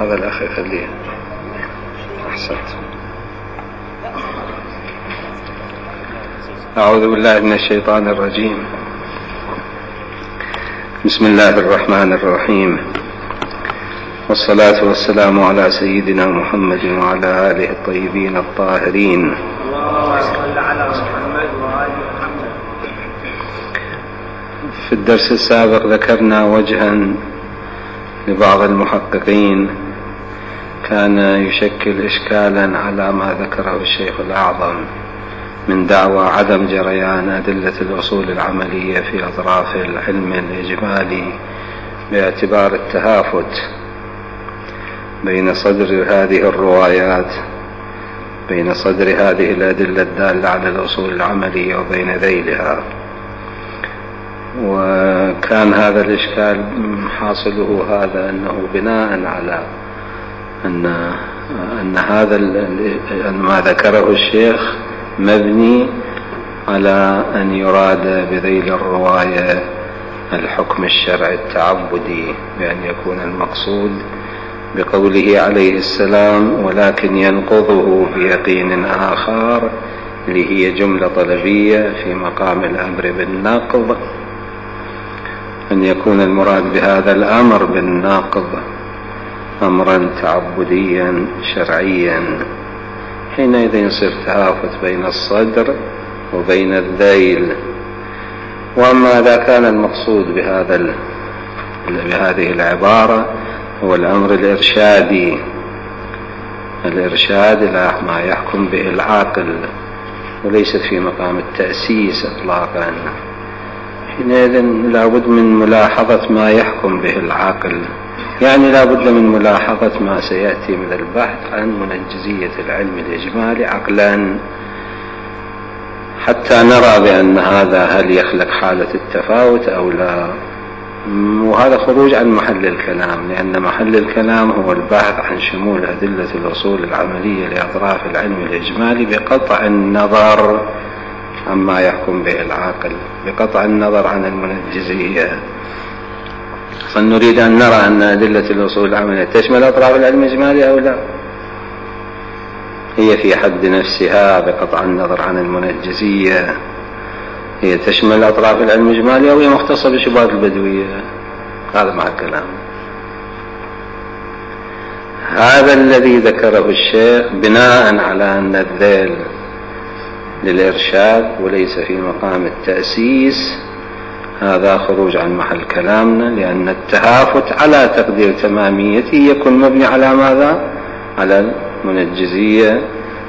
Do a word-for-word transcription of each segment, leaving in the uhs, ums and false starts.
هذا الأخ خليه. أحسنت. أعوذ بالله من الشيطان الرجيم. بسم الله الرحمن الرحيم، والصلاة والسلام على سيدنا محمد وعلى آله الطيبين الطاهرين. اللهم صل على محمد وآل محمد. في الدرس السابق ذكرنا وجها لبعض المحققين كان يشكل إشكالا على ما ذكره الشيخ الأعظم من دعوى عدم جريان أدلة الأصول العملية في أطراف العلم الإجمالي باعتبار التهافت بين صدر هذه الروايات بين صدر هذه الأدلة الدالة على الأصول العملية وبين ذيلها. وكان هذا الإشكال حاصله هذا أنه بناء على أن, أن هذا ما ذكره الشيخ مبني على أن يراد بذيل الرواية الحكم الشرعي التعبدي، بأن يكون المقصود بقوله عليه السلام ولكن ينقضه بيقين آخر اللي هي جملة طلبية في مقام الأمر بالنقض، أن يكون المراد بهذا الأمر بالنقض أمرا تعبديا شرعيا، حينئذ يصير تهافت بين الصدر وبين الذيل. وأما إذا كان المقصود بهذا بهذه العبارة هو الأمر الإرشادي، الإرشاد إلى ما يحكم به العاقل وليست في مقام التأسيس إطلاقا، حينئذ لابد من ملاحظة ما يحكم به العاقل، يعني لابد من ملاحظة ما سيأتي من البحث عن منجزية العلم الإجمالي عقلا حتى نرى بأن هذا هل يخلق حالة التفاوت أو لا. وهذا خروج عن محل الكلام، لأن محل الكلام هو البحث عن شمول أدلة الأصول العملية لأطراف العلم الإجمالي بقطع النظر عما يحكم به العاقل، بقطع النظر عن المنجزية. فنريد أن نرى أن أدلة الأصول العملية تشمل أطراف العلم الإجمالي أو لا، هي في حد نفسها بقطع النظر عن المنجزية هي تشمل أطراف العلم الإجمالي أو هي مختصة بشبهات البدوية. هذا مع الكلام. هذا الذي ذكره الشيخ بناء على أن الذيل للإرشاد وليس في مقام التأسيس، هذا خروج عن محل كلامنا، لأن التهافت على تقدير تماميته يكون مبني على ماذا؟ على المنجزية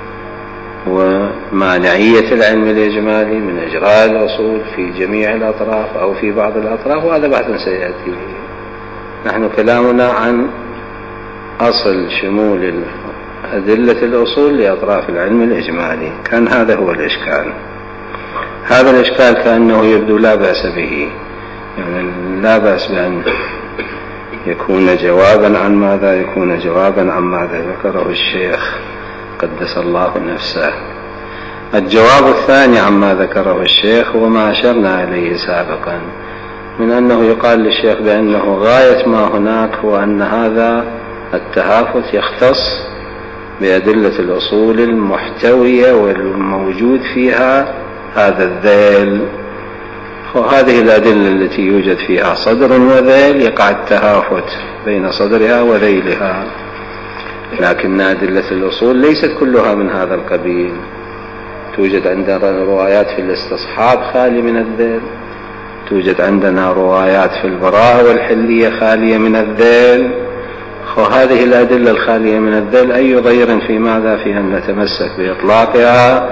ومانعية العلم الإجمالي من إجراء الأصول في جميع الأطراف أو في بعض الأطراف، وهذا بحث سيأتي. نحن كلامنا عن أصل شمول أدلة الأصول لأطراف العلم الإجمالي، كان هذا هو الإشكال. هذا الإشكال كأنه يبدو لا بأس به، يعني لا بأس بأن يكون جوابا عن ماذا؟ يكون جوابا عن ماذا ذكره الشيخ قدس الله نفسه. الجواب الثاني عما ذكره الشيخ هو ما أشرنا إليه سابقا، من أنه يقال للشيخ بأنه غاية ما هناك هو أن هذا التهافت يختص بأدلة الأصول المحتوية والموجود فيها هذا الذيل، وهذه الأدلة التي يوجد فيها صدر وذيل يقع التهافت بين صدرها وذيلها، لكن أدلة الأصول ليست كلها من هذا القبيل. توجد عندنا روايات في الاستصحاب خالية من الذيل، توجد عندنا روايات في البراءة والحلية خالية من الذيل، وهذه الأدلة الخالية من الذيل أي ضير في ماذا؟ في أن نتمسك بإطلاقها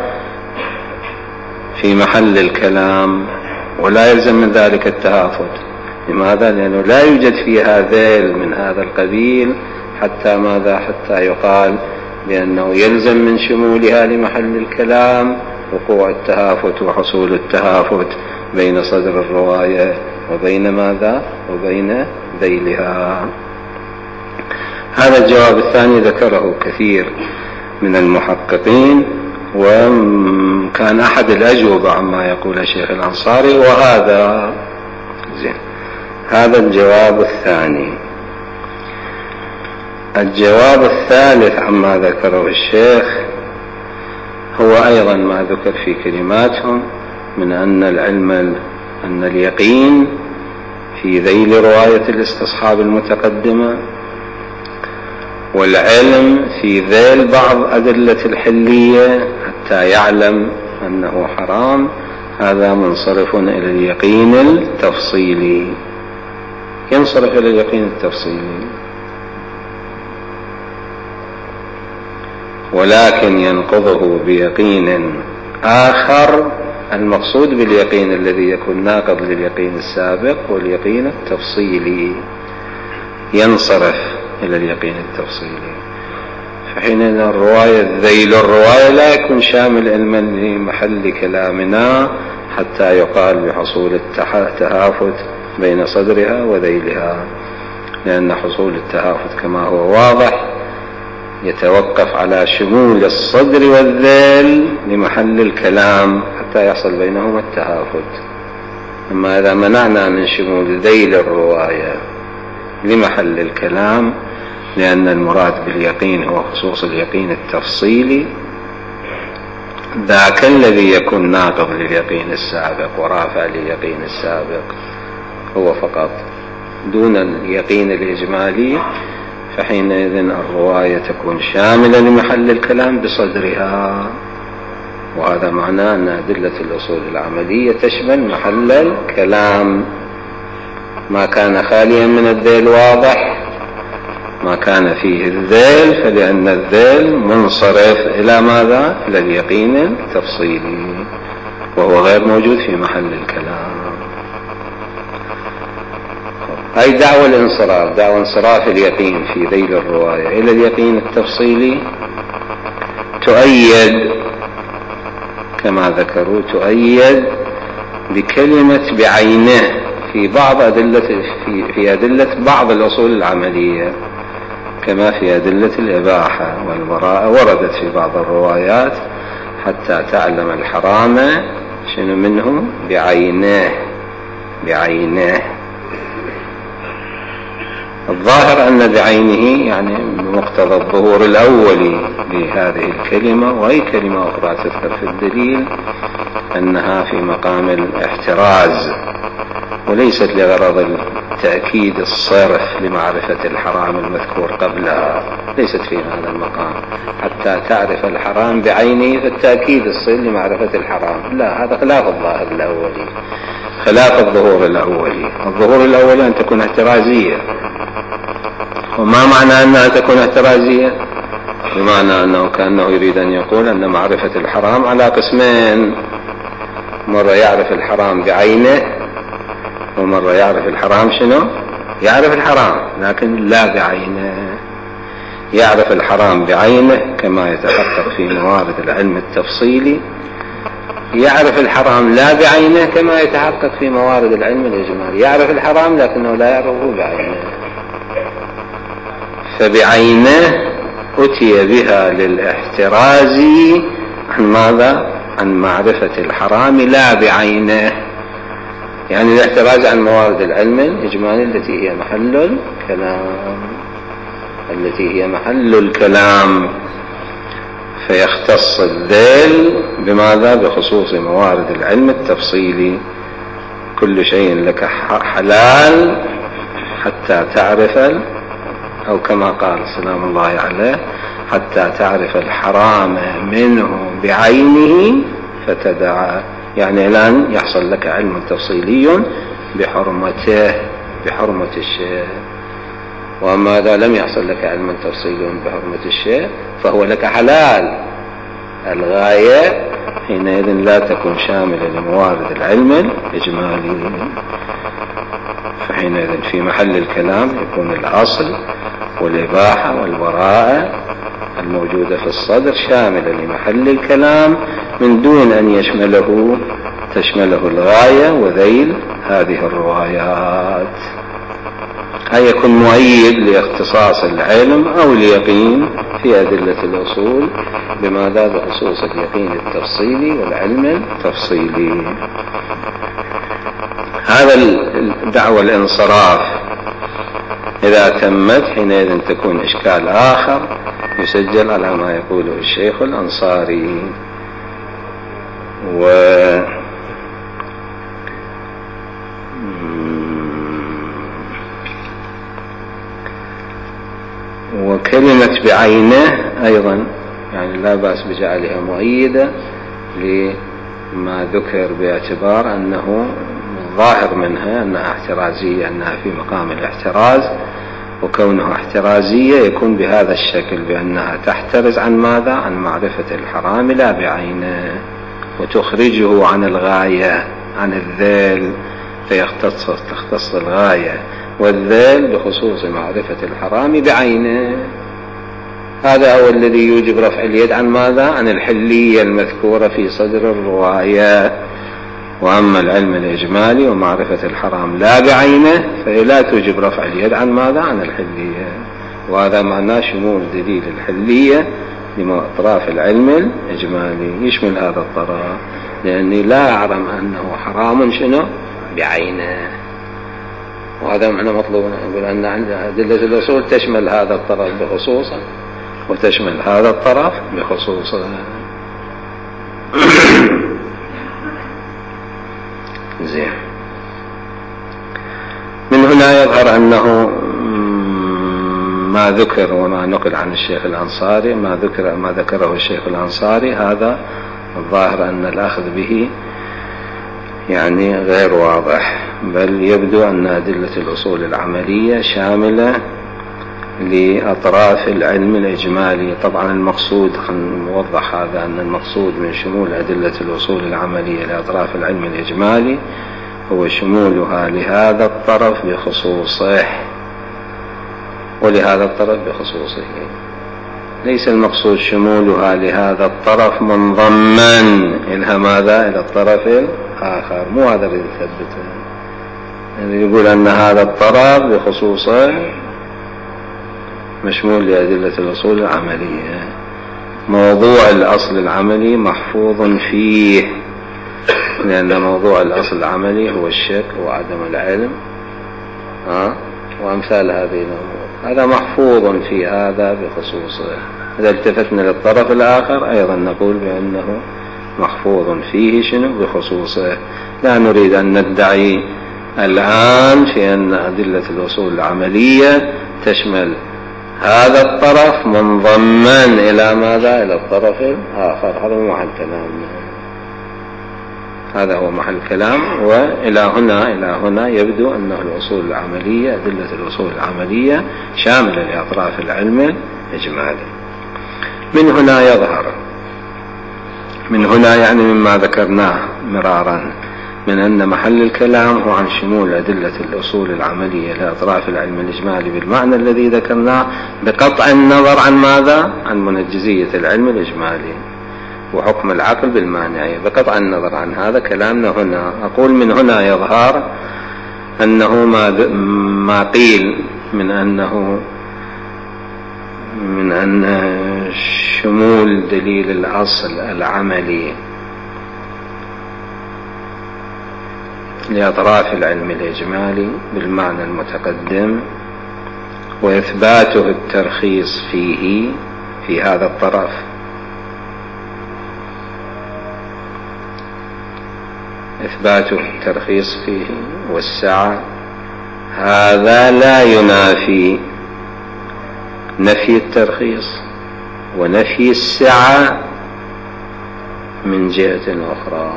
في محل الكلام، ولا يلزم من ذلك التهافت. لماذا؟ لأنه لا يوجد فيها ذيل من هذا القبيل حتى ماذا؟ حتى يقال بأنه يلزم من شمولها لمحل الكلام وقوع التهافت وحصول التهافت بين صدر الرواية وبين ماذا؟ وبين ذيلها. هذا الجواب الثاني ذكره كثير من المحققين، وكان أحد الأجوبة عما يقول الشيخ الأنصاري، وهذا زين. هذا الجواب الثاني. الجواب الثالث عما ذكره الشيخ هو أيضا ما ذكر في كلماتهم من أن العلم أن اليقين في ذيل رواية الاستصحاب المتقدمة، والعلم في ذيل بعض أدلة الحلية حتى يعلم أنه حرام، هذا منصرف إلى اليقين التفصيلي، ينصرف إلى اليقين التفصيلي. ولكن ينقضه بيقين آخر، المقصود باليقين الذي يكون ناقض لليقين السابق واليقين التفصيلي، ينصرف إلى اليقين التفصيلي. فحين الرواية ذيل الرواية لا يكون شامل علما لمحل كلامنا حتى يقال بحصول التهافت بين صدرها وذيلها، لأن حصول التهافت كما هو واضح يتوقف على شمول الصدر والذيل لمحل الكلام حتى يحصل بينهما التهافت. أما إذا منعنا من شمول ذيل الرواية لمحل الكلام، لأن المراد باليقين هو خصوص اليقين التفصيلي، ذاك الذي يكون ناقض لليقين السابق ورافع لليقين السابق هو فقط دون اليقين الإجمالي، فحينئذ الرواية تكون شاملة لمحل الكلام بصدرها. وهذا معناه أن أدلة الأصول العملية تشمل محل الكلام، ما كان خاليا من الذيل واضح، ما كان فيه الذيل فلأن الذيل منصرف إلى ماذا؟ إلى اليقين التفصيلي، وهو غير موجود في محل الكلام. أي دعوى الانصراف، دعوى انصراف اليقين في ذيل الرواية إلى اليقين التفصيلي تؤيد كما ذكروا، تؤيد بكلمة بعينه في بعض أدلة في, في أدلة بعض الأصول العملية، كما في أدلة الإباحة والبراءة وردت في بعض الروايات حتى تعلم الحرام شنو منه بعينه، بعينه. الظاهر أن بعينه يعني بمقتضى الظهور الأولي لهذه الكلمة، وأي كلمة أخرى تذكر في الدليل أنها في مقام الاحتراز وليست لغرض التأكيد الصرف لمعرفة الحرام المذكور قبلها، ليست في هذا المقام حتى تعرف الحرام بعينه فالتأكيد الصرف لمعرفة الحرام، لا، هذا خلاف الظاهر الأولي، خلاف الظهور الأولي. الظهور الأولي أن تكون احترازية، وما معنى أنها تكون احترازية؟ بمعنى أنه كأنه يريد أن يقول أن معرفة الحرام على قسمين، مرة يعرف الحرام بعينه ومرة يعرف الحرام شنو؟ يعرف الحرام لكن لا بعينه. يعرف الحرام بعينه كما يتحقق في موارد العلم التفصيلي، يعرف الحرام لا بعينه كما يتحقق في موارد العلم الإجمالي. يعرف الحرام لكنه لا يعرفه بعينه، فبعينه أتي بها للاحتراز عن ماذا؟ عن معرفة الحرام لا بعينه، يعني الاحتراز عن موارد العلم الإجمالي التي هي محل الكلام، التي هي محل الكلام. فيختص الذيل بماذا؟ بخصوص موارد العلم التفصيلي. كل شيء لك حلال حتى تعرف، أو كما قال سلام الله عليه، حتى تعرف الحرام منه بعينه فتدعى، يعني الآن يحصل لك علم تفصيلي بحرمته، بحرمة الشيء. وما إذا لم يحصل لك علم تفصيلي بحرمة الشيء فهو لك حلال، الغاية حينئذ لا تكون شاملة لموارد العلم الإجمالي. فحينئذ في محل الكلام يكون الأصل والإباحة والبراءة الموجودة في الصدر شاملة لمحل الكلام من دون أن يشمله تشمله الغاية وذيل هذه الروايات. هي يكون مؤيد لاختصاص العلم أو اليقين في أدلة الأصول بماذا؟ بخصوص اليقين التفصيلي والعلم التفصيلي. هذا الدعوة الانصراف إذا تمت حينئذ تكون إشكال آخر يسجل على ما يقوله الشيخ الأنصاري. و وكلمة بعينه أيضا يعني لا بأس بجعلها مؤيدة لما ذكر باعتبار أنه الظاهر منها أنها احترازية، أنها في مقام الاحتراز، وكونها احترازية يكون بهذا الشكل بأنها تحترز عن ماذا؟ عن معرفة الحرام لا بعينه، وتخرجه عن الغاية، عن الذيل، فيختص تختص الغاية والذيل بخصوص معرفة الحرام بعينه. هذا هو الذي يوجب رفع اليد عن ماذا؟ عن الحلية المذكورة في صدر الرواية. وأما العلم الإجمالي ومعرفة الحرام لا بعينه فهي لا توجب رفع اليد عن ماذا؟ عن الحلية. وهذا معناه شمول دليل الحلية لأطراف العلم الإجمالي، يشمل هذا الطرف، لأني لا أعلم أنه حرام شنو؟ بعينه. وهذا معنى مطلوب، نقول أن أدلة الأصول تشمل هذا الطرف بخصوصه وتشمل هذا الطرف بخصوصه. زين. من هنا يظهر أنه ما ذكر وما نقل عن الشيخ الأنصاري، ما ذكر ما ذكره الشيخ الأنصاري هذا الظاهر أن الأخذ به يعني غير واضح، بل يبدو أن أدلة الأصول العملية شاملة لأطراف العلم الإجمالي. طبعا المقصود، نوضح هذا، أن المقصود من شمول أدلة الأصول العملية لأطراف العلم الإجمالي هو شمولها لهذا الطرف بخصوصه، ولهذا الطرف بخصوصه، ليس المقصود شمولها لهذا الطرف منضما إلى ماذا؟ إلى الطرف الآخر. مو هذا اللي يثبته، يعني يقول أن هذا الطرف بخصوصه مشمول لأدلة الأصول العملية. موضوع الأصل العملي محفوظ فيه، لأن موضوع الأصل العملي هو الشك وعدم العلم ها وأمثال هذه الأمور، هذا محفوظ في هذا بخصوصه. إذا التفتنا للطرف الآخر أيضا نقول بأنه محفوظ فيه شنو؟ بخصوصه. لا نريد أن ندعي الآن في أن أدلة الأصول العملية تشمل هذا الطرف منضما إلى ماذا؟ إلى الطرف الآخر. هذا هو محل كلامنا، هذا هو محل كلام. وإلى هنا إلى هنا يبدو أن الأصول العملية، أدلة الأصول العملية شاملة لأطراف العلم الإجمالي. من هنا يظهر، من هنا يعني مما ذكرناه مرارا من أن محل الكلام هو عن شمول أدلة الأصول العملية لأطراف العلم الإجمالي بالمعنى الذي ذكرناه، بقطع النظر عن ماذا؟ عن منجزية العلم الإجمالي وحكم العقل بالمانعية، بقطع النظر عن هذا كلامنا هنا. أقول من هنا يظهر أنه ما ما قيل من أنه من أن شمول دليل الأصل العملي لأطراف العلم الإجمالي بالمعنى المتقدم وإثباته الترخيص فيه في هذا الطرف، إثباته الترخيص فيه والسعة، هذا لا ينافي نفي الترخيص ونفي السعة من جهة أخرى.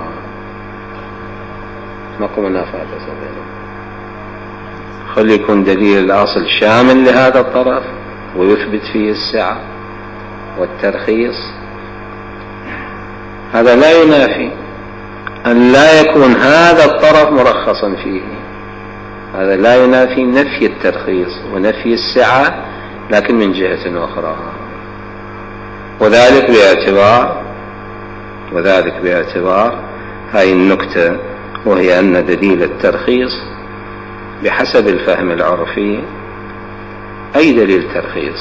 ماكو منافاة بينهم. خل يكون دليل الأصل شامل لهذا الطرف ويثبت فيه السعة والترخيص، هذا لا ينافي أن لا يكون هذا الطرف مرخصا فيه. هذا لا ينافي نفي الترخيص ونفي السعة، لكن من جهة أخرى. وذلك باعتبار وذلك باعتبار هاي النكتة، وهي أن دليل الترخيص بحسب الفهم العرفي أي دليل ترخيص،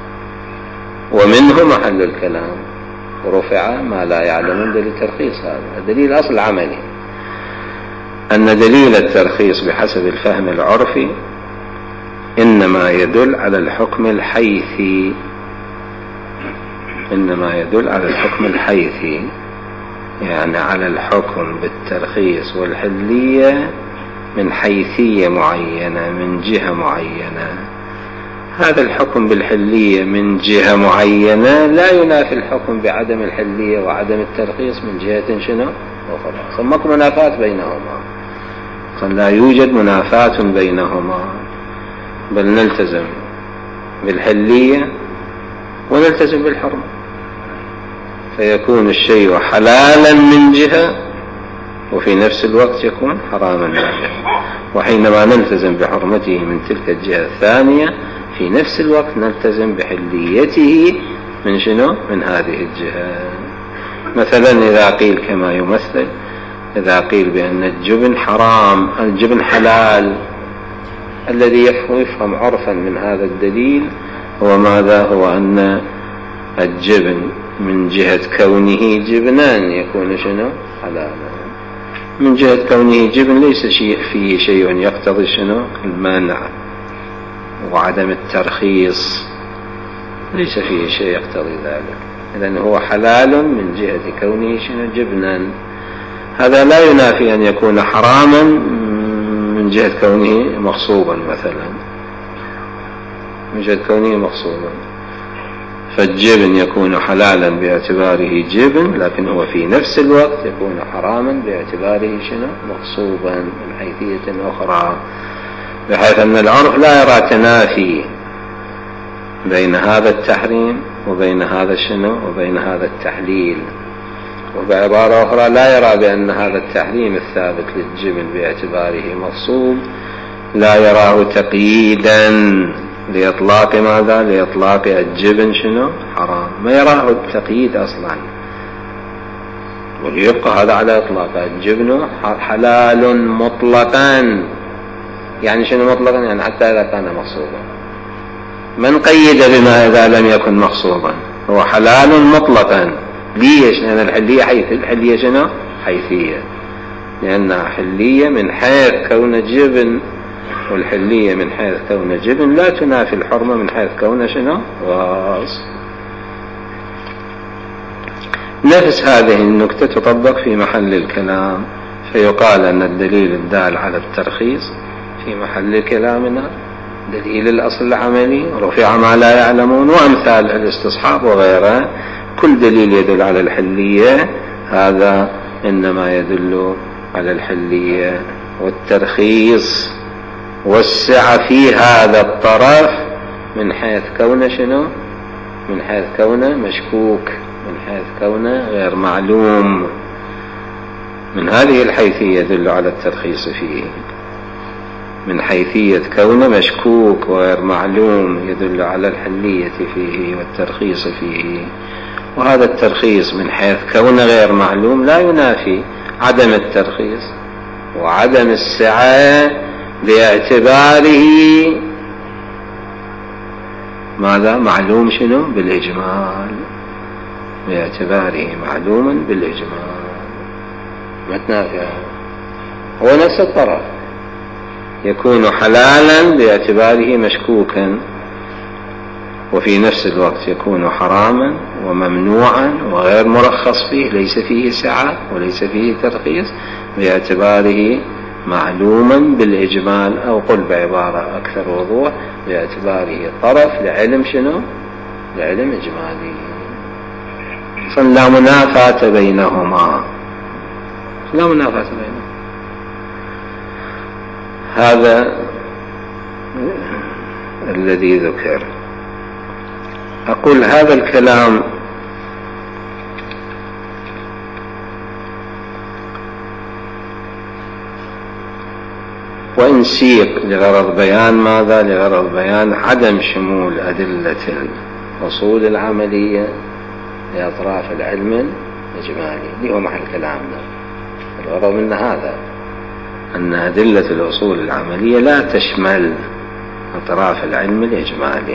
ومنه محل الكلام ورفع ما لا يعلمون دليل الترخيص. هذا دليل أصل عملي، أن دليل الترخيص بحسب الفهم العرفي إنما يدل على الحكم الحيثي، إنما يدل على الحكم الحيثي، يعني على الحكم بالترخيص والحلية من حيثية معينة، من جهة معينة. هذا الحكم بالحلية من جهة معينة لا ينافي الحكم بعدم الحلية وعدم الترخيص من جهة شنو أخرى. ثم منافاة بينهما، لا يوجد منافاة بينهما، بل نلتزم بالحلية ونلتزم بالحرمة، فيكون الشيء حلالا من جهة وفي نفس الوقت يكون حراما من جهة. وحينما نلتزم بحرمته من تلك الجهة الثانية في نفس الوقت نلتزم بحليته من شنو؟ من هذه الجهة. مثلا إذا قيل كما يمثل، إذا قيل بأن الجبن حرام، الجبن حلال، الذي يفهم عرفا من هذا الدليل هو ماذا؟ هو أن الجبن من جهة كونه جبنان يكون شنو؟ حلالا. من جهة كونه جبن ليس شيء فيه شيء يقتضي شنو؟ المنع وعدم الترخيص، ليس فيه شيء يقتضي ذلك. إذن هو حلال من جهة كونه شنو؟ جبنا. هذا لا ينافي أن يكون حراما من جهة كونه مغصوبا مثلا، من جهة كونه مغصوبا. فالجبن يكون حلالا باعتباره جبن، لكن هو في نفس الوقت يكون حراما باعتباره شنو؟ مغصوبا من حيثية أخرى، بحيث أن العرف لا يرى تنافي بين هذا التحريم وبين هذا شنو؟ وبين هذا التحليل. وبعبارة أخرى لا يرى بأن هذا التحريم الثابت للجبن باعتباره مغصوب لا يراه تقييدا لإطلاق ماذا؟ لإطلاق الجبن شنو؟ حرام، ما يراه التقييد أصلا، وليبقى هذا على إطلاق الجبن حلال مطلقا. يعني شنو مطلقا؟ يعني حتى إذا كان مغصوبا. من قيد بما إذا لم يكن مغصوبا؟ هو حلال مطلقا. ليش؟ لأن الحلية حيث الحلية شنو؟ حيثية، لأنها حلية من حيث كون جبن، والحلية من حيث كون جبن لا تنافي الحرمة من حيث كون شنو؟ غاص. نفس هذه النكتة تطبق في محل الكلام، فيقال أن الدليل الدال على الترخيص في محل كلامنا دليل الأصل العملي رفع ما لا يعلمون، وأمثال الاستصحاب وغيره. كل دليل يدل على الحلية هذا إنما يدل على الحلية والترخيص والسعة في هذا الطرف من حيث كونه شنو؟ من حيث كونه مشكوك، من حيث كونه غير معلوم. من هذه الحيثية يدل على الترخيص فيه، من حيثية كونه مشكوك وغير معلوم يدل على الحلية فيه والترخيص فيه. وهذا الترخيص من حيث كونه غير معلوم لا ينافي عدم الترخيص وعدم السعة باعتباره ماذا؟ معلوم شنو؟ بالإجمال، باعتباره معلوما بالإجمال، ما تنافع. هو نفس الطرف يكون حلالا باعتباره مشكوكا، وفي نفس الوقت يكون حراما وممنوعا وغير مرخص فيه، ليس فيه سعة وليس فيه ترخيص، باعتباره معلوما بالإجمال، أو قل بعبارة أكثر وضوح باعتباره طرف لعلم شنو؟ لعلم إجمالي. فلا منافاة بينهما، لا منافاة بينهما. هذا الذي ذكر. أقول هذا الكلام وإن سيق لغرض بيان ماذا؟ لغرض بيان عدم شمول أدلة الأصول العملية لأطراف العلم الإجمالي، اللي هو محل كلامنا. الغرض من هذا أن أدلة الأصول العملية لا تشمل أطراف العلم الإجمالي،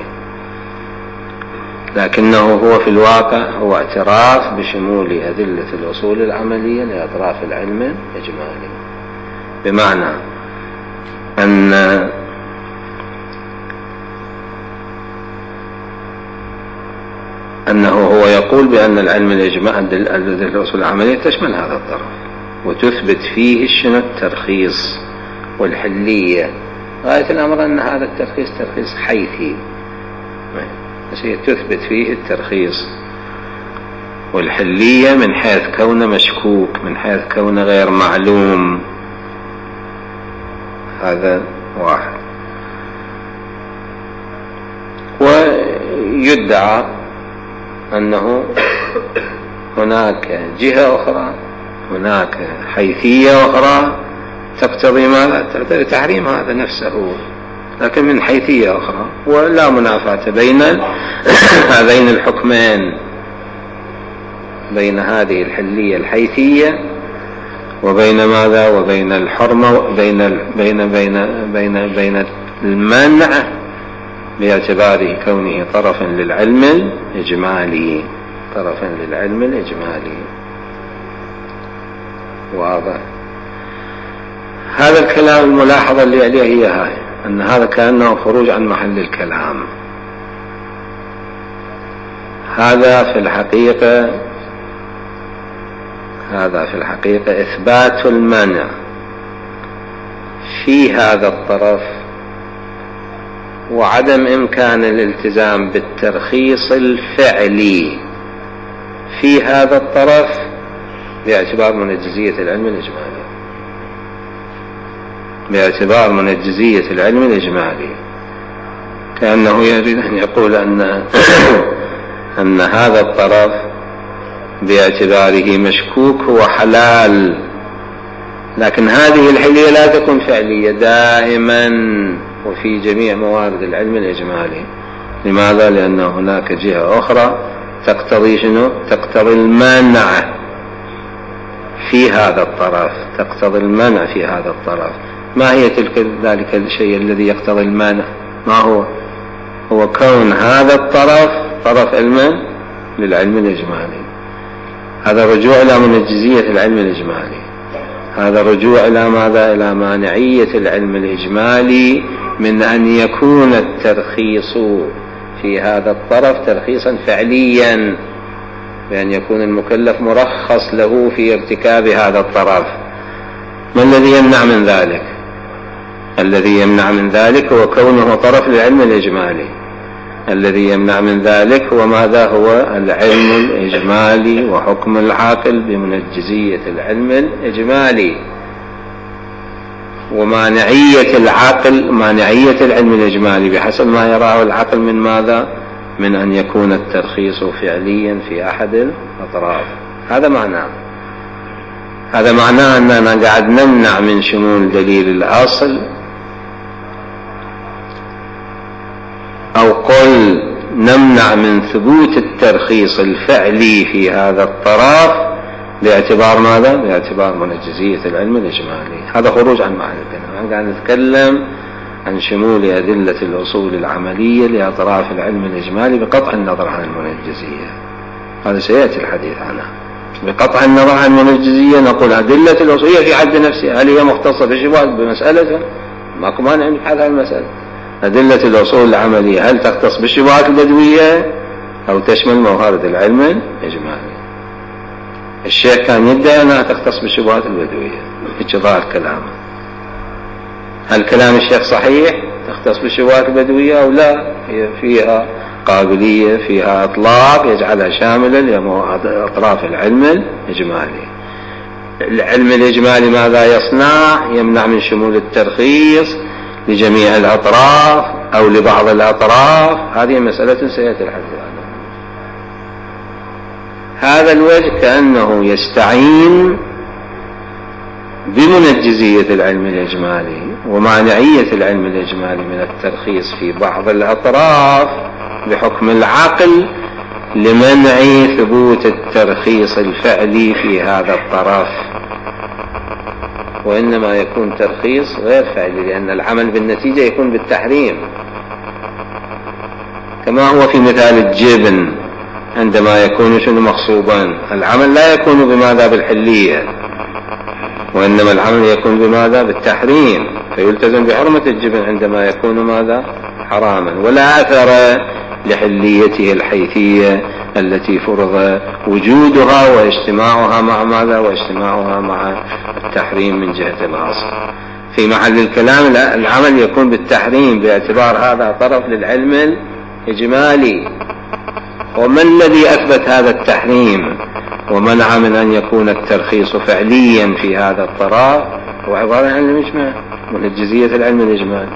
لكنه هو في الواقع هو اعتراف بشمول أدلة الأصول العملية لأطراف العلم الإجمالي، بمعنى أن ويقول بأن العلم الإجماع أدلة الأصول العملية تشمل هذا الطرف وتثبت فيه شنو الترخيص والحلية. غاية الأمر أن هذا الترخيص ترخيص حيثي، بس هي تثبت فيه الترخيص والحلية من حيث كونه مشكوك، من حيث كونه غير معلوم. هذا واحد. ويدعى أنه هناك جهة أخرى، هناك حيثية أخرى تقتضي ماذا؟ تقتضي تحريم هذا نفسه، لكن من حيثية أخرى، ولا منافاة بين هذين الحكمين، بين هذه الحلية الحيثية وبين ماذا؟ وبين الحرمة، بين بين بين بين بين المنع باعتباره كونه طرفا للعلم الإجمالي، طرفا للعلم الإجمالي. واضح؟ هذا الكلام الملاحظة اللي عليه هي هاي، أن هذا كأنه خروج عن محل الكلام. هذا في الحقيقة هذا في الحقيقة إثبات المنع في هذا الطرف وعدم إمكان الالتزام بالترخيص الفعلي في هذا الطرف باعتبار منجزية العلم الإجمالي، باعتبار منجزية العلم الإجمالي. كأنه يريد أن يقول أن أن هذا الطرف باعتباره مشكوك هو حلال، لكن هذه الحلية لا تكون فعلية دائما وفي جميع موارد العلم الإجمالي. لماذا؟ لأن هناك جهة أخرى تقتضي شنو؟ تقتضي المنع في هذا الطرف، تقتضي المنع في هذا الطرف. ما هي تلك ذلك الشيء الذي يقتضي المنع؟ ما هو؟ هو كون هذا الطرف طرف علم للعلم الإجمالي. هذا رجوع إلى منجزية العلم الإجمالي، هذا رجوع إلى ماذا؟ إلى مانعية العلم الإجمالي من أن يكون الترخيص في هذا الطرف ترخيصا فعليا، بأن يكون المكلف مرخص له في ارتكاب هذا الطرف. ما الذي يمنع من ذلك؟ الذي يمنع من ذلك هو كونه طرف للعلم الإجمالي. الذي يمنع من ذلك هو ماذا؟ هو العلم الإجمالي وحكم العاقل بمنجزية العلم الإجمالي ومانعية العقل، مانعية العلم الإجمالي بحسب ما يراه العقل من ماذا؟ من أن يكون الترخيص فعليا في أحد الأطراف. هذا معناه هذا معناه أننا قاعد نمنع من شمول دليل الأصل، أو قل نمنع من ثبوت الترخيص الفعلي في هذا الطرف باعتبار ماذا؟ باعتبار منجزية العلم الإجمالي. هذا خروج عن معنى الكلام. قاعد نتكلم عن شمول أدلة الأصول العملية لأطراف العلم الإجمالي بقطع النظر عن المنجزية. هذا سيأتي الحديث عنه. بقطع النظر عن المنجزية نقول أدلة الأصولية في حد نفسها، هل هي مختصة بالشبهات بمسألة؟ ماكو مانع من هذه المسألة. أدلة الأصول العملية هل تختص بالشبهات البدوية أو تشمل موارد العلم الإجمالي؟ الشيخ كان يدعي أنها تختص بالشبهات البدوية، هيك ظاهر كلامه. هل كلام الشيخ صحيح تختص بالشبهات البدوية أو لا؟ هي فيها قابلية، فيها إطلاق يجعلها شاملة لأطراف العلم الإجمالي. العلم الإجمالي ماذا يصنع؟ يمنع من شمول الترخيص لجميع الأطراف أو لبعض الأطراف. هذه مسألة سيأتي الحديث عنها. هذا الوجه كأنه يستعين بمنجزية العلم الإجمالي ومانعية العلم الإجمالي من الترخيص في بعض الأطراف بحكم العقل لمنع ثبوت الترخيص الفعلي في هذا الطرف، وإنما يكون ترخيص غير فعلي، لأن العمل بالنتيجة يكون بالتحريم، كما هو في مثال الجبن عندما يكون شنو مغصوبا. العمل لا يكون بماذا؟ بالحلية، وإنما العمل يكون بماذا؟ بالتحريم، فيلتزم بحرمة الجبن عندما يكون ماذا؟ حراما، ولا أثر لحليته الحيثية التي فرض وجودها واجتماعها مع ماذا؟ واجتماعها مع التحريم من جهة الأصل. في محل الكلام العمل يكون بالتحريم باعتبار هذا طرف للعلم الإجمالي. وما الذي أثبت هذا التحريم ومنع من أن يكون الترخيص فعليا في هذا الطرف؟ هو عبارة عن الإجمال، منجزية العلم الإجمالي.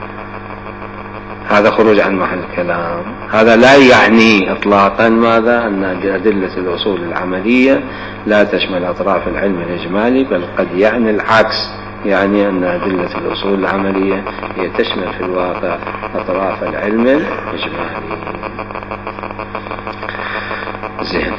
هذا خروج عن محل الكلام. هذا لا يعني إطلاقا ماذا؟ أن أدلة الأصول العملية لا تشمل أطراف العلم الإجمالي، بل قد يعني العكس، يعني أن أدلة الأصول العملية هي تشمل في الواقع أطراف العلم الإجمالي. زين.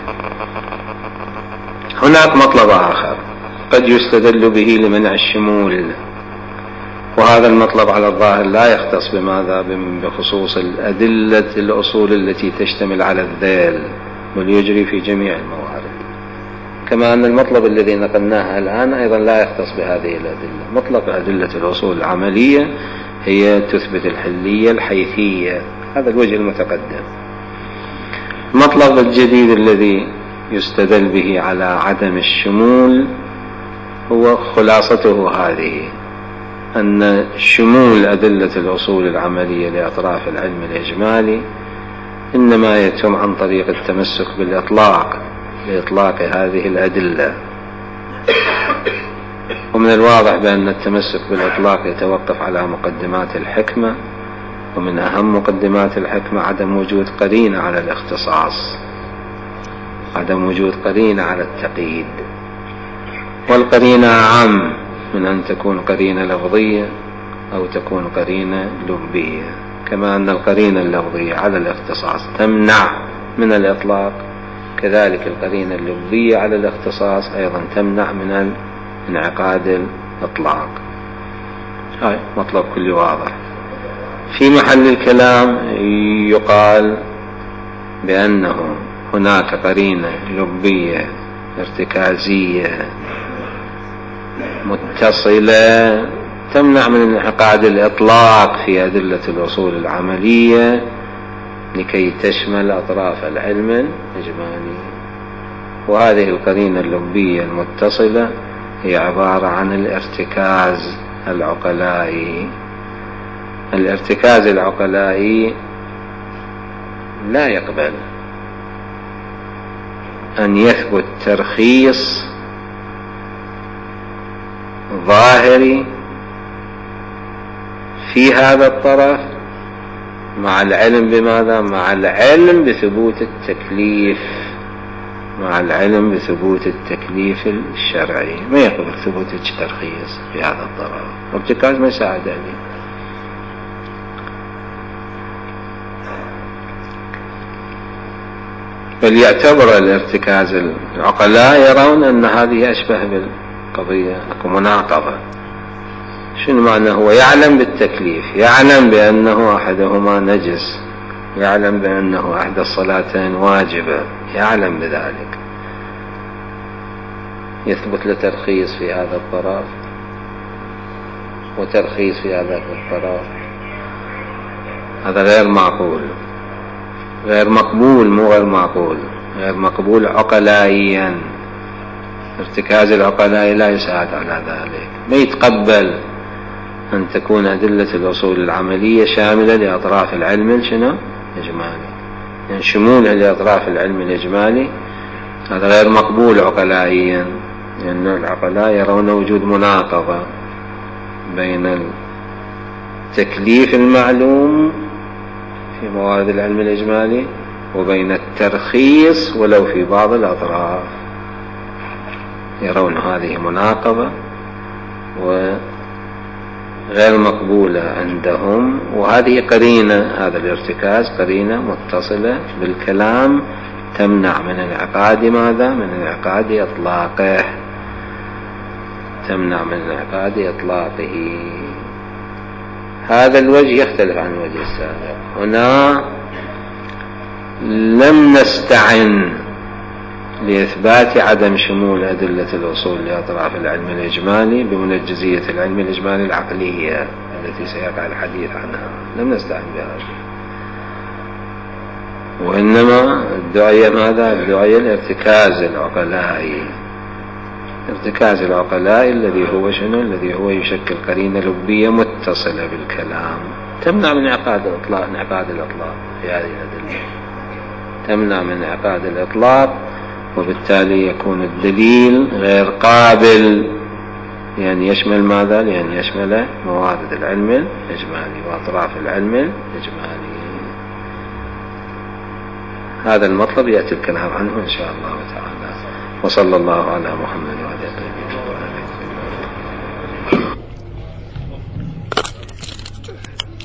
هناك مطلب آخر قد يستدل به لمنع الشمول، وهذا المطلب على الظاهر لا يختص بماذا؟ بخصوص الأدلة الأصول التي تشتمل على الذيل، بل يجري في جميع الموارد. كما أن المطلب الذي نقلناه الآن أيضا لا يختص بهذه الأدلة. مطلب أدلة الأصول العملية هي تثبت الحلية الحيثية، هذا الوجه المتقدم. المطلب الجديد الذي يستدل به على عدم الشمول هو خلاصته هذه: أن شمول أدلة الأصول العملية لأطراف العلم الإجمالي إنما يتم عن طريق التمسك بالإطلاق لإطلاق هذه الأدلة. ومن الواضح بأن التمسك بالإطلاق يتوقف على مقدمات الحكمة، ومن أهم مقدمات الحكمة عدم وجود قرينة على الاختصاص، عدم وجود قرينة على التقييد. والقرينة أعم من أن تكون قرينة لفظية أو تكون قرينة لبية. كما أن القرينة اللفظية على الاختصاص تمنع من الإطلاق، كذلك القرينة اللبية على الاختصاص أيضا تمنع من انعقاد الإطلاق. هاي مطلب كل واضح. في محل الكلام يقال بأنه هناك قرينة لبية ارتكازية متصلة تمنع من انعقاد الإطلاق في أدلة الأصول العملية لكي تشمل أطراف العلم الإجمالي. وهذه القرينة اللبية المتصلة هي عبارة عن الارتكاز العقلائي. الارتكاز العقلائي لا يقبل أن يثبت ترخيص ظاهري في هذا الطرف مع العلم بماذا؟ مع العلم بثبوت التكليف، مع العلم بثبوت التكليف الشرعي. ما يقبل ثبوت الترخيص في هذا الطرف، الارتكاز ما يساعد عليه. بل يعتبر الارتكاز العقلاء يرون أن هذه أشبه بالقضية مناقضة. شنو معنى؟ هو يعلم بالتكليف، يعلم بأنه أحدهما نجس، يعلم بأنه أحد الصلاتين واجبة، يعلم بذلك، يثبت له ترخيص في هذا الطرف وترخيص في هذا الطرف. هذا غير معقول، غير مقبول، مو غير معقول، غير مقبول عقلائيا. ارتكاز العقلاء لا يساعد على ذلك. ما يتقبل أن تكون أدلة الأصول العملية شاملة لأطراف العلم الشنو؟ الإجمالي. يعني شمولها لأطراف العلم الإجمالي هذا غير مقبول عقلائيا، لأن يعني العقلاء يرون وجود مناقضة بين التكليف المعلوم في موارد العلم الإجمالي وبين الترخيص ولو في بعض الأطراف. يرون هذه مناقضة وغير مقبولة عندهم، وهذه قرينة، هذا الارتكاز قرينة متصلة بالكلام تمنع من انعقاد ماذا؟ من انعقاد إطلاقه، تمنع من انعقاد إطلاقه. هذا الوجه يختلف عن الوجه السابق. هنا لم نستعن لإثبات عدم شمول أدلة الأصول لأطراف العلم الإجمالي بمنجزية العلم الإجمالي العقلية التي سيقع الحديث عنها، لم نستعن بهذا. وإنما الدعية ماذا؟ الدعية الارتكاز العقلائي، ارتكاز العقلاء الذي هو شنو؟ الذي هو يشكل قرينة لبية متصلة بالكلام تمنع من انعقاد الإطلاق، انعقاد الإطلاق في هذه الأدلة تمنع من انعقاد الإطلاق، وبالتالي يكون الدليل غير قابل لأن يشمل ماذا؟ لأن يشمل موارد العلم الإجمالي وأطراف العلم الإجمالي. هذا المطلب يأتي الكلام عنه إن شاء الله تعالى. وصلى الله على محمد وعلى آله وصحبه.